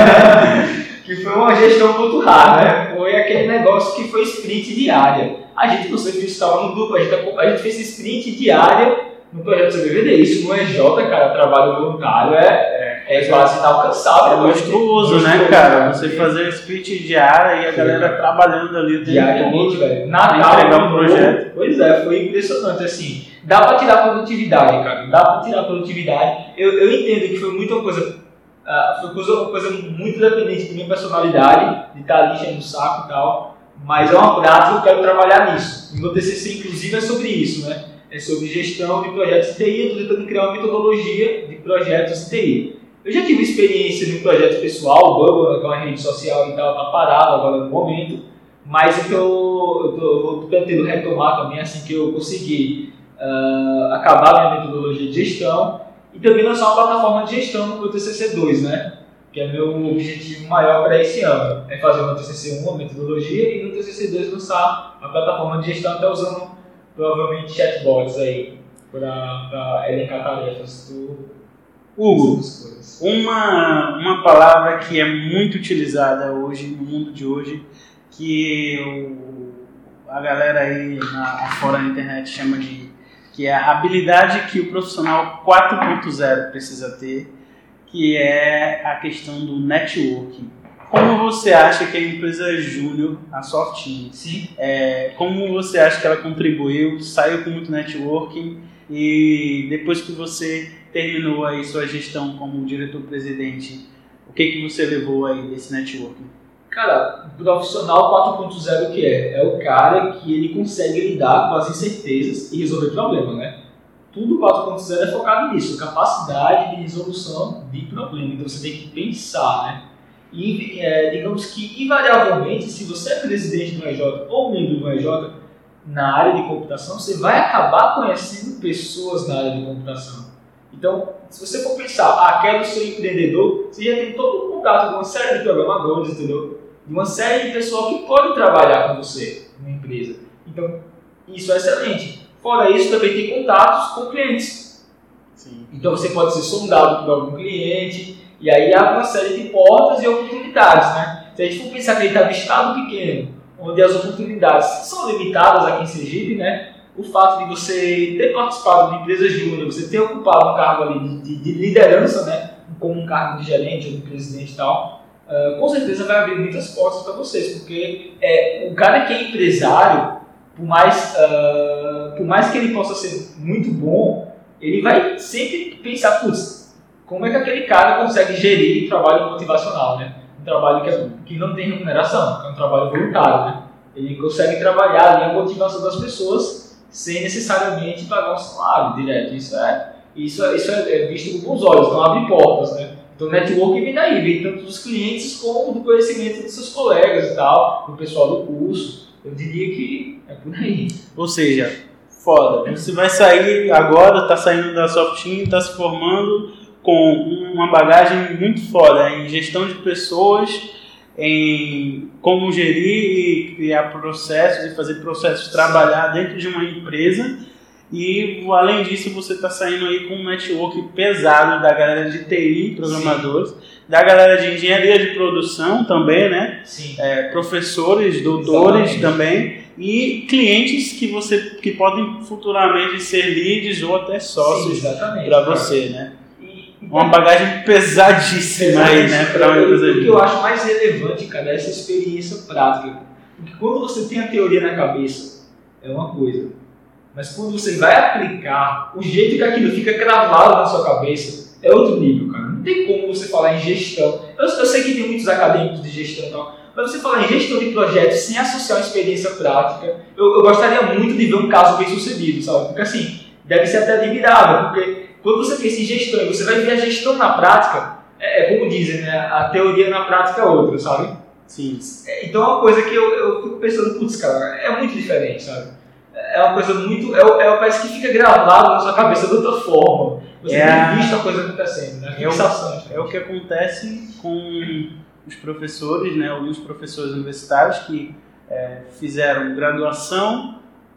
né? Que foi uma gestão muito rara, né? Foi aquele negócio que foi sprint diária. A gente, não sei se estava no grupo, a gente, a gente fez sprint diária no projeto do C B V D. Isso no E J, cara, trabalho voluntário é, é, é quase inalcançável. É monstruoso, né, cara? Você fazer sprint diária e a galera Sim. trabalhando ali o tempo diariamente, velho. Natal, entregar um projeto. Pois é, foi impressionante, assim. Dá pra tirar produtividade, cara. Dá pra tirar produtividade. Eu, eu entendo que foi muita coisa... Uh, foi coisa, uma coisa muito dependente da minha personalidade, de estar ali enchendo o saco e tal, mas é uma prática que eu quero trabalhar nisso. E meu T C C, inclusive, é sobre isso, né? É sobre gestão de projetos de T I, eu estou tentando criar uma metodologia de projetos de T I. Eu já tive experiência de um projeto pessoal, o Bubble, que é uma rede social e tal, está parado agora no momento, mas o que eu estou tentando retomar também, assim que eu conseguir uh, acabar minha metodologia de gestão, e também lançar uma plataforma de gestão no meu T C C dois, né? Que é meu objetivo maior para esse ano. É fazer no T C C um a metodologia e no T C C dois lançar a plataforma de gestão, até usando provavelmente chatbots aí para elencar tarefas do Hugo, uma, uma palavra que é muito utilizada hoje, no mundo de hoje, que o, a galera aí na, fora na internet chama de que é a habilidade que o profissional quatro ponto zero precisa ter, que é a questão do networking. Como você acha que a empresa Júnior, a Softeam, é, como você acha que ela contribuiu, saiu com muito networking e depois que você terminou aí sua gestão como diretor-presidente, o que, que você levou aí desse networking? Cara, o profissional quatro ponto zero que é? É o cara que ele consegue lidar com as incertezas e resolver problema, né? Tudo quatro ponto zero é focado nisso, capacidade de resolução de problema. Então você tem que pensar, né? E é, digamos que invariavelmente, se você é presidente do R J ou membro do R J na área de computação, você vai acabar conhecendo pessoas na área de computação. Então, se você for pensar, ah, quero ser empreendedor, você já tem todo o contato de uma série de programadores, entendeu? De uma série de pessoas que podem trabalhar com você numa empresa. Então, isso é excelente. Fora isso, também tem contatos com clientes. Sim. Então, você pode ser sondado por algum cliente, e aí há uma série de portas e oportunidades, né? Se a gente for pensar que ele está no estado pequeno, onde as oportunidades são limitadas aqui em Sergipe, né? O fato de você ter participado de empresas júnior, você ter ocupado um cargo ali de, de liderança, né? Como um cargo de gerente ou de presidente e tal, uh, com certeza vai abrir muitas portas para vocês, porque é, o cara que é empresário, por mais, uh, por mais que ele possa ser muito bom, ele vai sempre pensar, putz, como é que aquele cara consegue gerir um trabalho motivacional, né? Um trabalho que, é, que não tem remuneração, que é um trabalho voluntário, né? Ele consegue trabalhar ali a motivação das pessoas sem necessariamente pagar um salário direto. Isso é, isso é, isso é visto com bons olhos, então abre portas, né? Então o network vem daí, vem tanto dos clientes como do conhecimento dos seus colegas e tal, do pessoal do curso. Eu diria que é por aí. Ou seja, foda. Você vai sair agora, está saindo da Softin, está se formando com uma bagagem muito foda em gestão de pessoas, em como gerir e criar processos e fazer processos, trabalhar dentro de uma empresa. E além disso, você está saindo aí com um network pesado da galera de T I, programadores, Sim. da galera de engenharia de produção também, né? Sim. É, professores, doutores Exatamente. também, e clientes que, você, que podem futuramente ser leads ou até sócios para você, né? Uma bagagem pesadíssima aí, né, para uma empresa. O que eu acho mais relevante, cara, é essa experiência prática. Porque quando você tem a teoria na cabeça, é uma coisa. Mas quando você vai aplicar, o jeito que aquilo fica cravado na sua cabeça é outro nível, cara. Não tem como você falar em gestão. Eu, eu sei que tem muitos acadêmicos de gestão e tal, mas você falar em gestão de projetos sem associar uma experiência prática, eu, eu gostaria muito de ver um caso bem sucedido, sabe? Porque assim, deve ser até admirável, porque quando você pensa em gestão e você vai ver a gestão na prática, é, é como dizem, né? A teoria na prática é outra, sabe? Sim. É, então é uma coisa que eu, eu fico pensando, putz, cara, é muito diferente, sabe? É uma coisa muito... É, é, parece que fica gravado na sua cabeça de outra forma. Você é tem a... visto a coisa acontecendo, né? É o, é o que acontece com os professores, né? Alguns professores universitários que é, fizeram graduação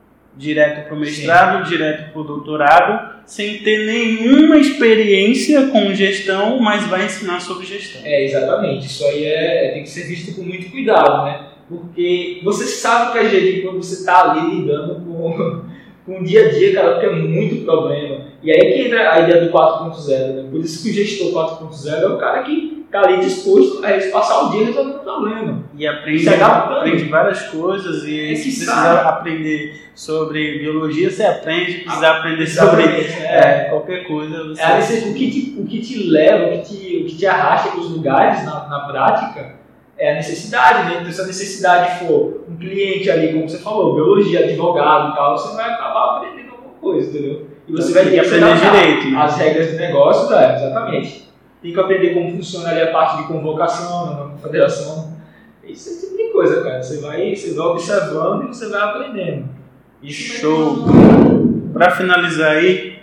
direto para o mestrado, Sim. direto para o doutorado, sem ter nenhuma experiência com gestão, mas vai ensinar sobre gestão. É, exatamente. Isso aí é, tem que ser visto com muito cuidado, né? Porque você sabe que é gerir quando você está ali lidando com, com o dia a dia, cara, porque é muito problema. E aí que entra a ideia do quatro ponto zero, né? Por isso que o gestor quatro ponto zero é o cara que está ali disposto a passar o dia resolvendo o problema. E aprende, aprende várias coisas, e é se precisar sabe. aprender sobre biologia, você aprende, precisar ah, aprender sobre é, é, qualquer coisa. Você... É, você, o, que te, o que te leva, o que te, o que te arrasta para os lugares na, na prática é a necessidade, né? Então, se a necessidade for um cliente ali, como você falou, biologia, advogado e tal, você vai acabar aprendendo alguma coisa, entendeu? E você então, vai ter que aprender direito, né? As regras de negócio, é, exatamente. Tem que aprender como funciona ali a parte de convocação na confederação. Isso é esse tipo de coisa, cara. Você vai, você vai observando e você vai aprendendo. Isso Show! Para finalizar aí,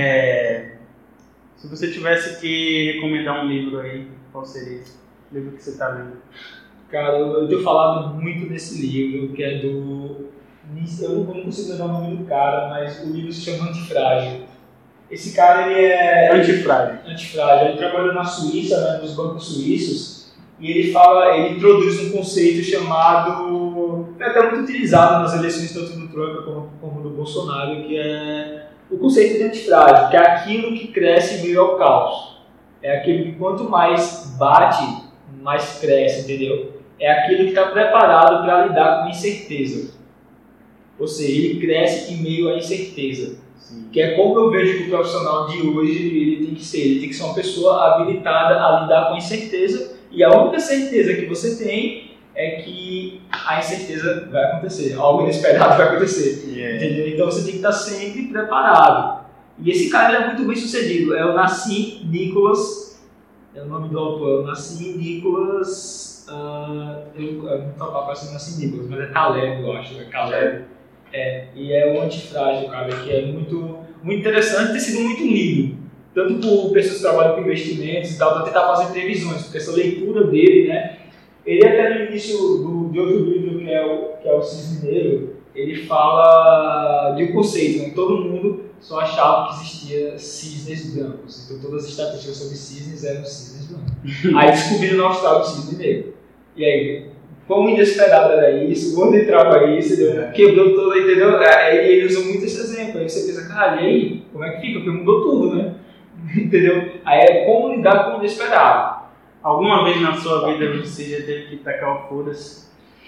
é... se você tivesse que recomendar um livro aí, qual seria esse? O livro que você está lendo? Cara, eu, eu tenho falado muito desse livro, que é do... Eu não, eu não consigo lembrar o nome do cara, mas o livro se chama Antifrágil. Esse cara, ele é... Antifrágil. Antifrágil. Ele trabalha na Suíça, né, nos bancos suíços, e ele fala, ele introduz um conceito chamado... É até muito utilizado nas eleições tanto do Trump como, como do Bolsonaro, que é o conceito de antifrágil, que é aquilo que cresce em meio ao caos. É aquilo que quanto mais bate, mais cresce, entendeu? É aquilo que está preparado para lidar com incerteza. Ou seja, ele cresce em meio à incerteza. Sim. Que é como eu vejo que o profissional de hoje ele tem que ser. Ele tem que ser uma pessoa habilitada a lidar com a incerteza, e a única certeza que você tem é que a incerteza vai acontecer, algo inesperado vai acontecer. Yeah. Entendeu? Então você tem que estar sempre preparado. E esse cara ele é muito bem sucedido, é o Nassim Nicholas, é o nome do autor, é o Nassim Nicholas, uh, eu, eu não estou passando Nassim Nicholas, mas é Taleb, eu acho, é Taleb. É, e é o Antifrágil, cara, que é muito, muito interessante, tem sido muito lido, tanto por pessoas que trabalham com investimentos e tal, para tentar fazer previsões, porque essa leitura dele, né, ele até no início do, de outro livro, que é o, que é o Cisne Negro, ele fala de um conceito, né? Todo mundo só achava que existia cisnes brancos, então todas as estatísticas sobre cisnes eram cisnes brancos. Aí descobriram na Austrália o cisne negro. E aí, como inesperado era isso, onde entrava isso, entendeu? Quebrou tudo, entendeu? Aí ele usa muito esse exemplo, aí você pensa, cara, e aí, como é que fica? Porque mudou tudo, né? Entendeu? Aí é como lidar com o inesperado. Alguma vez na sua vida você já teve que tacar o foda-se?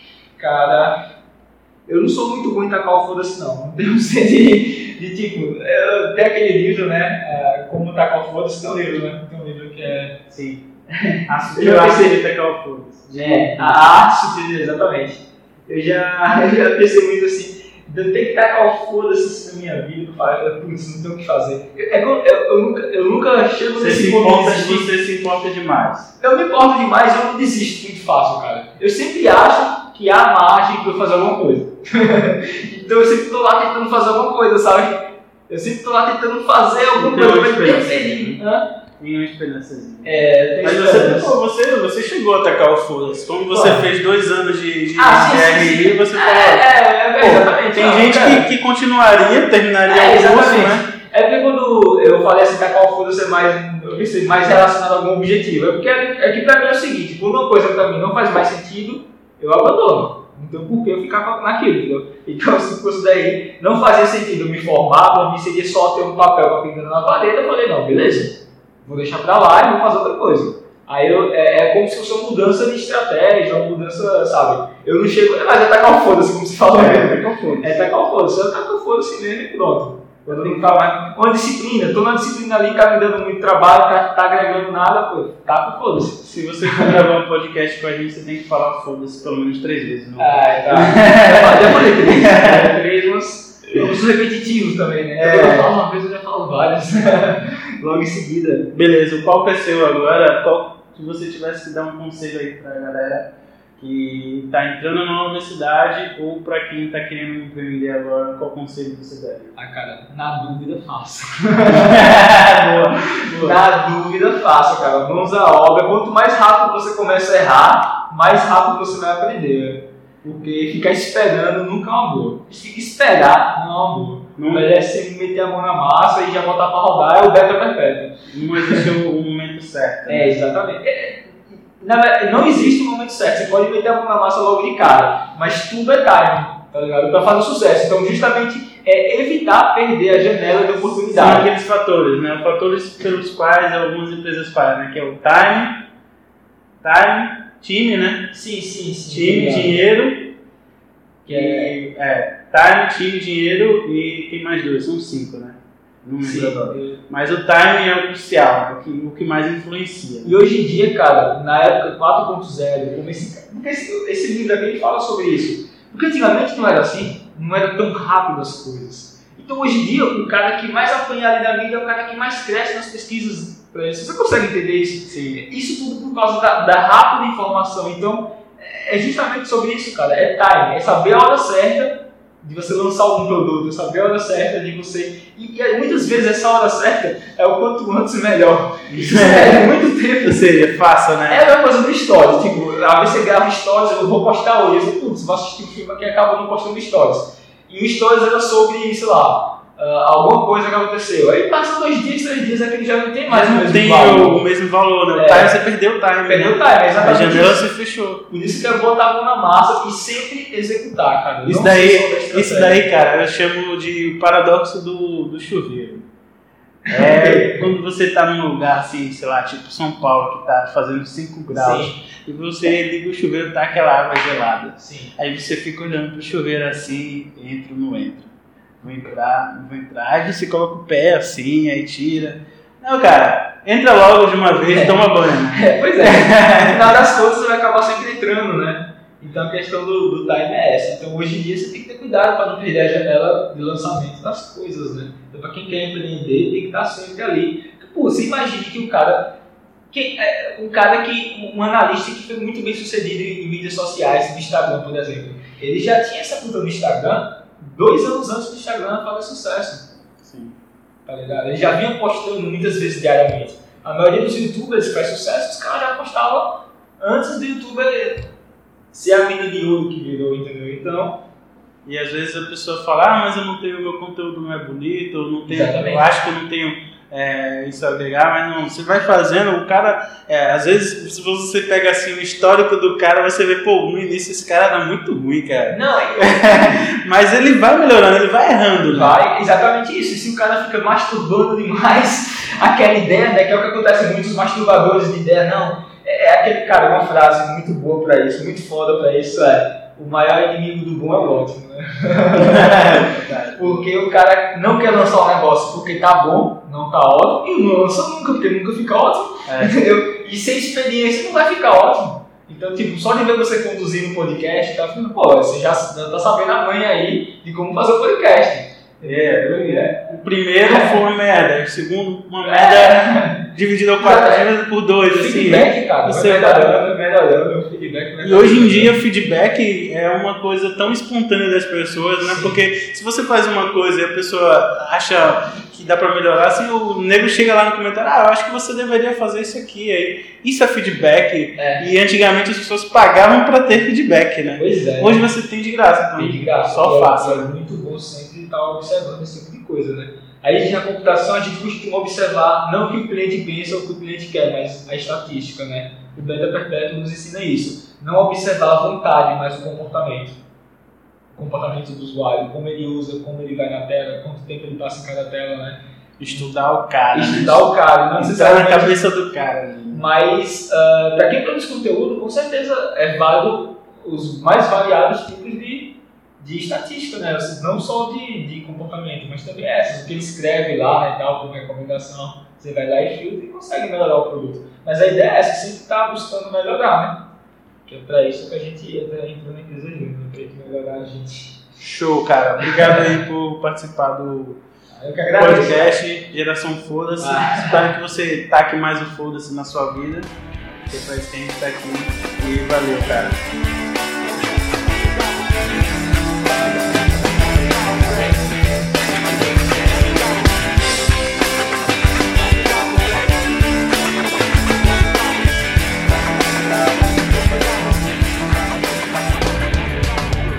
Cara, eu não sou muito bom em tacar o foda-se, não. Não tenho de, de tipo, eu, tem aquele livro, né? Como tacar o foda-se, tem um livro, né? Tem um livro que é. Sim. A sutil arte de tacar o foda-se. É, a arte sutil, exatamente. Eu já, eu já pensei muito assim, de eu ter que tacar o foda-se na minha vida, eu falo, putz, não tenho o que fazer. Eu, eu, eu, eu, nunca, eu nunca chego você nesse se ponto importa, de desistir. Você se importa demais. Eu me importo demais e eu não desisto muito fácil, cara. Eu sempre acho que há margem para eu fazer alguma coisa. Então eu sempre estou lá tentando fazer alguma coisa, sabe? Eu sempre estou lá tentando fazer alguma então, coisa, mas tem Tem uma esperançazinha. É, tem mas esperança. Você, você, você chegou a atacar o foda-se. Como você Pô. fez dois anos de, de, ah, de sim, R I, sim. você falou. É, é, é exatamente. Tem não, gente que, que continuaria, terminaria é, o curso, né? É porque quando eu falei assim, tacar o foda-se é mais, eu pensei, mais relacionado a algum objetivo. É porque é que pra mim é o seguinte, quando uma coisa pra mim não faz mais sentido, eu abandono. Então por que eu ficar naquilo, entendeu? Então se o curso daí não fazia sentido eu me formar, pra mim seria só ter um papel pra pintando na parede, eu falei, não, beleza, vou deixar pra lá e vou fazer outra coisa. Aí eu, é, é como se fosse uma mudança de estratégia, uma mudança, sabe? Eu não chego, mas é tacar o foda-se, como você falou. É tacar o foda-se. É tacar o foda-se, eu tacar o foda-se mesmo e pronto. Eu tenho que falar, uma disciplina, tô na disciplina ali, tá me dando muito trabalho, tá, tá agregando nada, pô, tá com foda-se. Se você for gravar um podcast com a gente, você tem que falar foda-se pelo menos três vezes, não? Ah, tá. Já falei três, né? Três, mas eu sou repetitivo também, né? Então, é. Eu falo uma vez, eu já falo várias, logo em seguida. Beleza, o palco é seu agora. Qual, se você tivesse que dar um conselho aí pra galera que está entrando na universidade ou para quem está querendo empreender agora, qual conselho você daria? Ah, cara, na dúvida faça. boa, boa. Na dúvida faça, cara. Mãos à obra. Quanto mais rápido você começa a errar, mais rápido você vai aprender. Porque ficar esperando nunca é uma boa. Esperar não é uma boa. Não merece você meter a mão na massa e já botar para rodar, é o beta perpétuo. Não existe o momento certo. Né? É, exatamente. É, não existe o momento certo, você pode meter a mão na massa logo de cara, mas tudo é time, tá ligado? Para fazer sucesso. Então, justamente, é evitar perder a janela de oportunidade. São aqueles fatores, né? Fatores pelos quais algumas empresas falham, né? Que é o time, time, time, né? Sim, sim, sim. Time, dinheiro, que é... é time, time, dinheiro e tem mais dois, são cinco, né? Não lembro agora. Mas o timing é o crucial, é o que, o que mais influencia. Né? E hoje em dia, cara, na época quatro ponto zero, como esse, porque esse, esse livro aqui ele fala sobre isso. Porque antigamente não era assim, não era tão rápido as coisas. Então hoje em dia, o cara que mais apanha ali na mídia é o cara que mais cresce nas pesquisas. Você consegue entender isso? Sim. Isso tudo por causa da, da rápida informação. Então, é justamente sobre isso, cara. É timing, é saber a hora certa de você lançar algum produto, saber a hora certa de você... E, e muitas vezes essa hora certa é o quanto antes melhor. Isso é muito tempo. Ou seja, faça, né? É a mesma coisa do stories. Tipo, às vezes você grava stories, eu vou postar hoje. Eu putz, vou assistir um filme aqui e acabo não postando stories. E o stories era sobre, sei lá, uh, alguma coisa que aconteceu. Aí passa dois dias, três dias, aquele já não tem mais não o mesmo tem valor. O, o mesmo valor, né? O é. time você perdeu o time. Perdeu o né? time, exatamente. A janela se fechou. Por isso que é botar a mão na massa e sempre executar, cara. Isso daí, isso daí, cara, eu chamo de paradoxo do, do chuveiro. É quando você tá num lugar assim, sei lá, tipo São Paulo, que tá fazendo cinco graus, sim, e você liga o chuveiro e tá aquela água gelada. Sim. Aí você fica olhando pro chuveiro assim, entra ou não entra. vou entrar, não vou entrar. Aí você coloca o pé assim, aí tira. Não, cara, entra logo de uma vez e é. toma banho. É, pois é, no final das contas você vai acabar sempre entrando, né? Então a questão do, do time é essa. Então hoje em dia você tem que ter cuidado para não perder a janela de lançamento das coisas, né? Então para quem quer empreender tem que estar sempre ali. Pô, você imagina que o cara, que, é, um cara que, um analista que foi muito bem sucedido em, em mídias sociais, no Instagram, por exemplo, ele já tinha essa conta no Instagram dois anos antes do Instagram fazer sucesso. Sim. Tá ligado? Ele já vinha postando muitas vezes diariamente. A maioria dos youtubers que faz sucesso, os caras já postavam antes do youtuber ser a mina de ouro que virou, entendeu? Então... E às vezes a pessoa fala, ah, mas eu não tenho, meu conteúdo não é bonito, eu, não tenho, eu acho que eu não tenho é, isso a agregar, mas não, você vai fazendo, o cara, é, às vezes se você pega assim o histórico do cara, você vê, pô, no início esse cara era muito ruim, cara. Não, mas ele vai melhorando, ele vai errando. Né? Vai, exatamente isso, e se o cara fica masturbando demais aquela ideia, né, que é o que acontece com muitos masturbadores de ideia, não, é aquele cara, uma frase muito boa pra isso, muito foda pra isso, é o maior inimigo do bom é o ótimo, né? Porque o cara não quer lançar um negócio porque tá bom, não tá ótimo, e não lança nunca, porque nunca fica ótimo, é. Entendeu? E sem experiência não vai ficar ótimo. Então, tipo, só de ver você conduzir um podcast, tá falando, pô, você já tá sabendo a manha aí de como fazer o podcast. É, é. O primeiro foi uma merda, o segundo uma merda é. dividido ao quadrado por dois. Feedback, assim, cara, você vai melhorando, melhorando, feedback vai E hoje em dia o feedback é uma coisa tão espontânea das pessoas, né? Sim. Porque se você faz uma coisa e a pessoa acha que dá pra melhorar, assim, o nego chega lá no comentário, ah, eu acho que você deveria fazer isso aqui. Aí, isso é feedback. É. E antigamente as pessoas pagavam pra ter feedback, né? Pois é. Hoje você tem de graça, então tem de graça. Só é, faça. É muito bom sempre estar observando esse tipo de coisa, né? Aí na computação a gente costuma observar não o que o cliente pensa ou o que o cliente quer, mas a estatística, né? O Beta Perpétuo nos ensina isso. Não observar a vontade, mas o comportamento. O comportamento do usuário, como ele usa, como ele vai na tela, quanto tempo ele passa em cada tela, né? Estudar o cara. Estudar né? o cara, não necessariamente na cabeça do cara. Né? Mas uh, para quem produz conteúdo, com certeza é válido os mais variados tipos de de estatística, né? Não só de, de comportamento, mas também essas, o que ele escreve lá, né, tal, como recomendação, você vai lá e filtra e consegue melhorar o produto. Mas a ideia é essa, sempre estar buscando melhorar, né? Que é para isso que a gente entra, entra na empresa junto, né? Para gente melhorar a gente. Show, cara. Obrigado aí por participar do Eu que agradeço. podcast Geração Foda-se. Ah. Espero que você taque mais o Foda-se na sua vida, que é para isso que a gente tá aqui. E valeu, cara.